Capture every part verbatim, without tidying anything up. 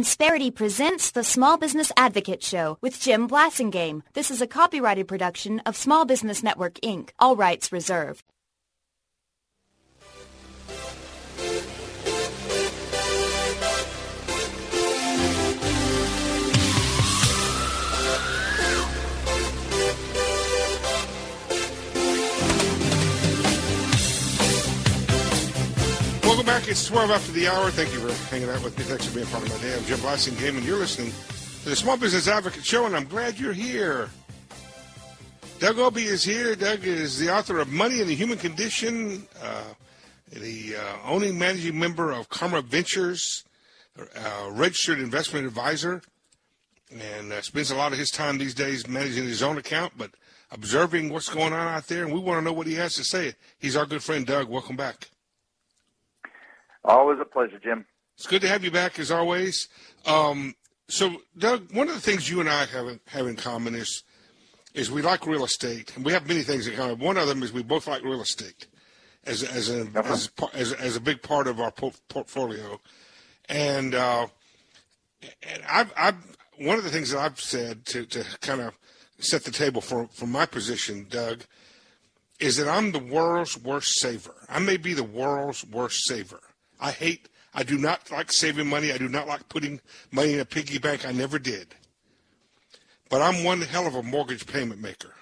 Insperity presents the Small Business Advocate Show with Jim Blasingame. This is a copyrighted production of Small Business Network, Incorporated. All rights reserved. Welcome back. It's twelve after the hour. Thank you for hanging out with me. Thanks for being part of my day. I'm Jim Blasingame, and you're listening to the Small Business Advocate Show, and I'm glad you're here. Doug Obey is here. Doug is the author of Money and the Human Condition, uh, the uh, owning managing member of Karma Ventures, uh, registered investment advisor, and uh, spends a lot of his time these days managing his own account, but observing what's going on out there, and we want to know what he has to say. He's our good friend, Doug. Welcome back. Always a pleasure, Jim. It's good to have you back, as always. Um, so, Doug, one of the things you and I have, have in common is is we like real estate, and we have many things in common. One of them is we both like real estate as as a uh-huh. as, as, as a big part of our po- portfolio. And uh, and I've, I've one of the things that I've said to, to kind of set the table for, for my position, Doug, is that I'm the world's worst saver. I may be the world's worst saver. I hate, I do not like saving money. I do not like putting money in a piggy bank. I never did. But I'm one hell of a mortgage payment maker.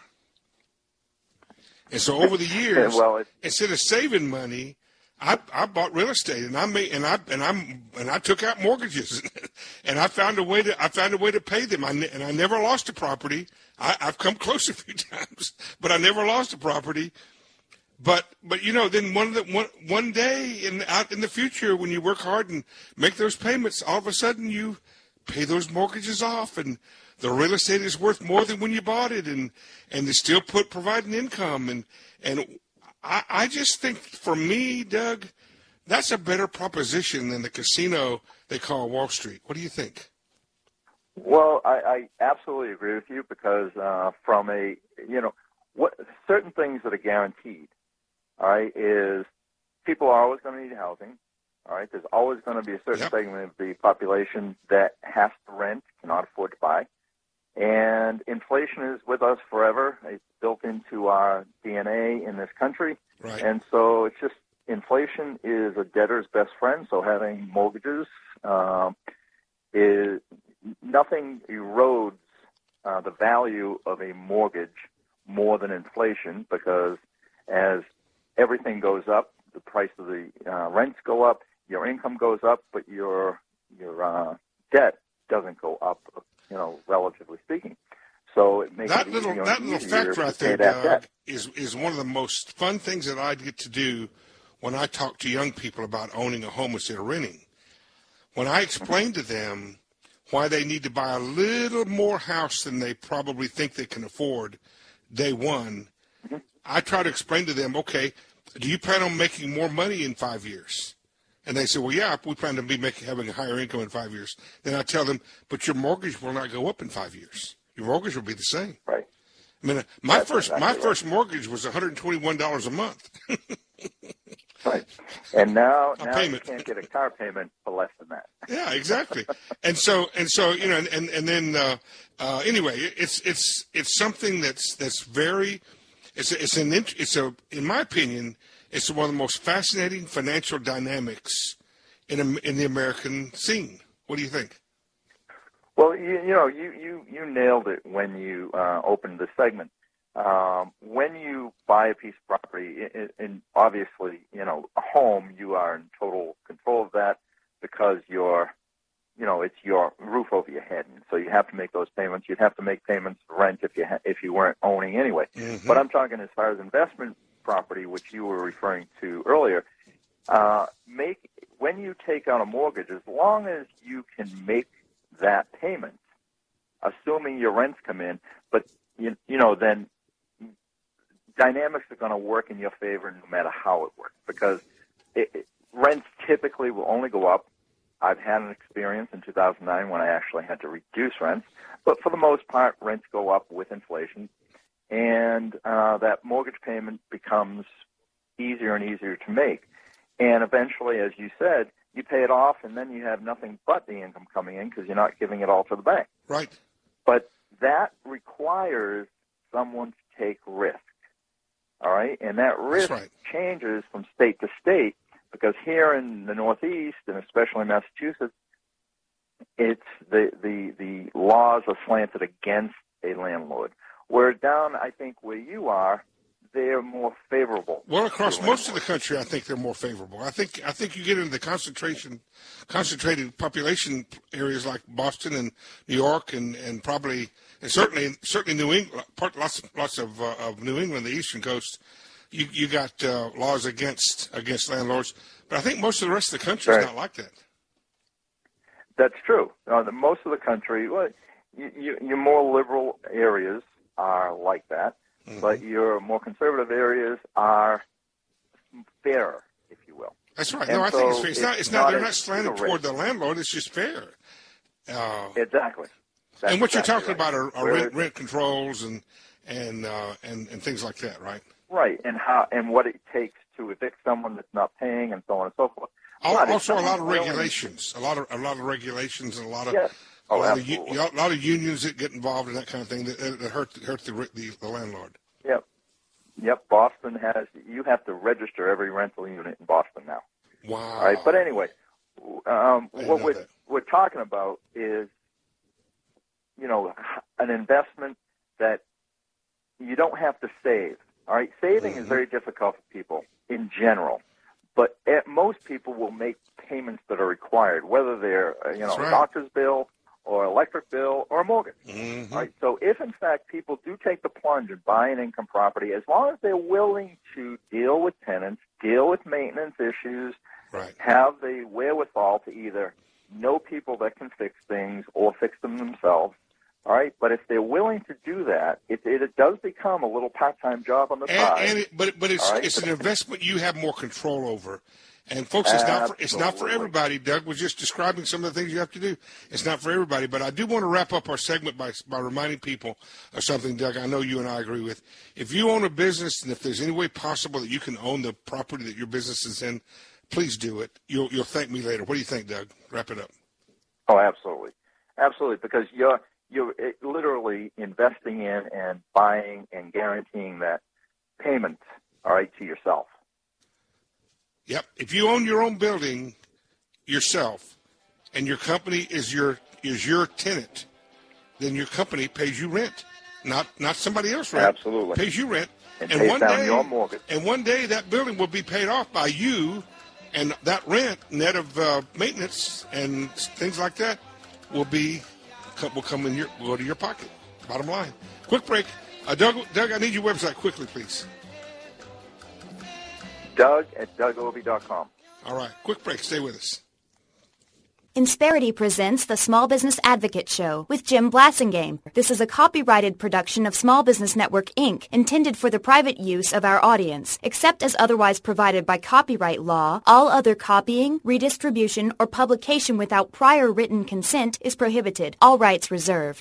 And so over the years, well, instead of saving money, I, I bought real estate, and I made, and I and I'm and I took out mortgages, and I found a way to I found a way to pay them. I ne- and I never lost a property. I, I've come close a few times, but I never lost a property. But but you know, then one the, one one day in out in the future, when you work hard and make those payments, all of a sudden you pay those mortgages off, and the real estate is worth more than when you bought it, and and they still put provide an income, and and I, I just think for me, Doug, that's a better proposition than the casino they call Wall Street. What do you think? Well, I, I absolutely agree with you because uh, from a you know what certain things that are guaranteed. All right, is people are always going to need housing. All right, there's always going to be a certain yep. segment of the population that has to rent, cannot afford to buy. And inflation is with us forever. It's built into our D N A in this country. Right. And so it's just inflation is a debtor's best friend. So having mortgages um, is nothing erodes uh, the value of a mortgage more than inflation because as everything goes up, the price of the uh, rents go up, your income goes up, but your your uh, debt doesn't go up, you know, relatively speaking. So it makes that it little easier that and little easier fact right to pay there, that Doug, debt. is is one of the most fun things that I get to do when I talk to young people about owning a home instead of renting. When I explain to them why they need to buy a little more house than they probably think they can afford day one, mm-hmm. I try to explain to them, okay, do you plan on making more money in five years? And they say, well, yeah, we plan to be making having a higher income in five years. Then I tell them, but your mortgage will not go up in five years. Your mortgage will be the same. Right. I mean, my That's first exactly my right. first mortgage was one hundred twenty-one dollars a month. Right. And now, A now payment. you can't get a car payment for less than that. Yeah, exactly. And so and so you know, and and, and then uh, uh, anyway, it's it's it's something that's that's very it's a, it's an it's a in my opinion. It's one of the most fascinating financial dynamics in a, in the American scene. What do you think? Well, you, you know, you, you, you nailed it when you uh, opened the segment. Um, when you buy a piece of property, and obviously, you know, a home, you are in total control of that because you're, you know, it's your roof over your head, and so you have to make those payments. You'd have to make payments for rent if you ha- if you weren't owning anyway. Mm-hmm. But I'm talking as far as investment property, which you were referring to earlier, uh, make when you take out a mortgage, as long as you can make that payment, assuming your rents come in, but you, you know, then dynamics are going to work in your favor no matter how it works, because it, it, rents typically will only go up. I've had an experience in two thousand nine when I actually had to reduce rents, but for the most part, rents go up with inflation. And uh, that mortgage payment becomes easier and easier to make. And eventually, as you said, you pay it off, and then you have nothing but the income coming in because you're not giving it all to the bank. Right. But that requires someone to take risk, all right? And that risk right. changes from state to state because here in the Northeast, and especially Massachusetts, it's the, the, the laws are slanted against a landlord. Where down, I think, where you are, they're more favorable. Well, across most of the country, I think they're more favorable. I think I think you get into the concentration, concentrated population areas like Boston and New York, and, and probably and certainly certainly New England, part lots lots of uh, of New England, the eastern coast. You you got uh, laws against against landlords, but I think most of the rest of the country right. is not like that. That's true. Uh, the, most of the country, well, you, you, your more liberal areas are like that. Mm-hmm. But your more conservative areas are fairer, if you will. That's right. And no, I so think it's fair. It's not. It's not. not They're not slanted rigorous. toward the landlord. It's just fair. Uh, exactly. That's and what exactly you're talking right. about are, are Where, rent, rent controls and and, uh, and and things like that, right? Right, and how and what it takes to evict someone that's not paying, and so on and so forth. But also, a lot of regulations. A lot of a lot of regulations and a lot of. Yes. Oh, a, lot absolutely. of, a lot of unions that get involved in that kind of thing that, that hurt hurt the, the the landlord. Yep. Yep, Boston has, you have to register every rental unit in Boston now. Wow. All right, but anyway, um, what we're, that. we're talking about is, you know, an investment that you don't have to save. All right, saving mm-hmm. is very difficult for people in general, but at, most people will make payments that are required, whether they're, you know, right. a doctor's bill, or electric bill, or a mortgage. Mm-hmm. Right? So if, in fact, people do take the plunge and buy an income property, as long as they're willing to deal with tenants, deal with maintenance issues, right. have the wherewithal to either know people that can fix things or fix them themselves, all right? But if they're willing to do that, it, it, it does become a little part-time job on the and, side. And it, but but it's right? it's an investment you have more control over. And, folks, it's not, for, it's not for everybody. Doug was just describing some of the things you have to do. It's not for everybody. But I do want to wrap up our segment by, by reminding people of something, Doug, I know you and I agree with. If you own a business and if there's any way possible that you can own the property that your business is in, please do it. You'll, you'll thank me later. What do you think, Doug? Wrap it up. Oh, absolutely. Absolutely, because you're, you're literally investing in and buying and guaranteeing that payment, all right, to yourself. Yep. If you own your own building yourself and your company is your is your tenant, then your company pays you rent, not not somebody else rent. Absolutely. Pays you rent. And, and pays one down day your mortgage. And one day that building will be paid off by you, and that rent, net of uh, maintenance and things like that, will be will come in your will go to your pocket. Bottom line. Quick break. Uh, Doug, Doug, I need your website quickly, please. Doug at Doug Obie dot com. All right. Quick break. Stay with us. Insperity presents the Small Business Advocate Show with Jim Blasingame. This is a copyrighted production of Small Business Network, Incorporated, intended for the private use of our audience. Except as otherwise provided by copyright law, all other copying, redistribution, or publication without prior written consent is prohibited. All rights reserved.